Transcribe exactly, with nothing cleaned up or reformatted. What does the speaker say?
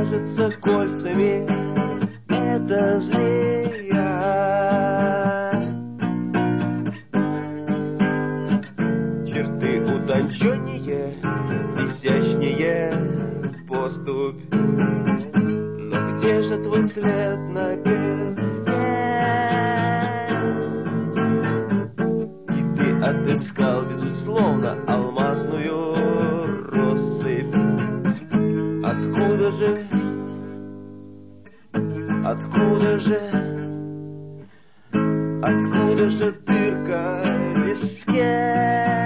вяжется кольцами эта змея. Черты утонченнее, изящнее поступь. Но где же твой след на песке? И ты отыскал, безусловно, алмазную россыпь. Откуда же, откуда же, откуда же дырка в виске?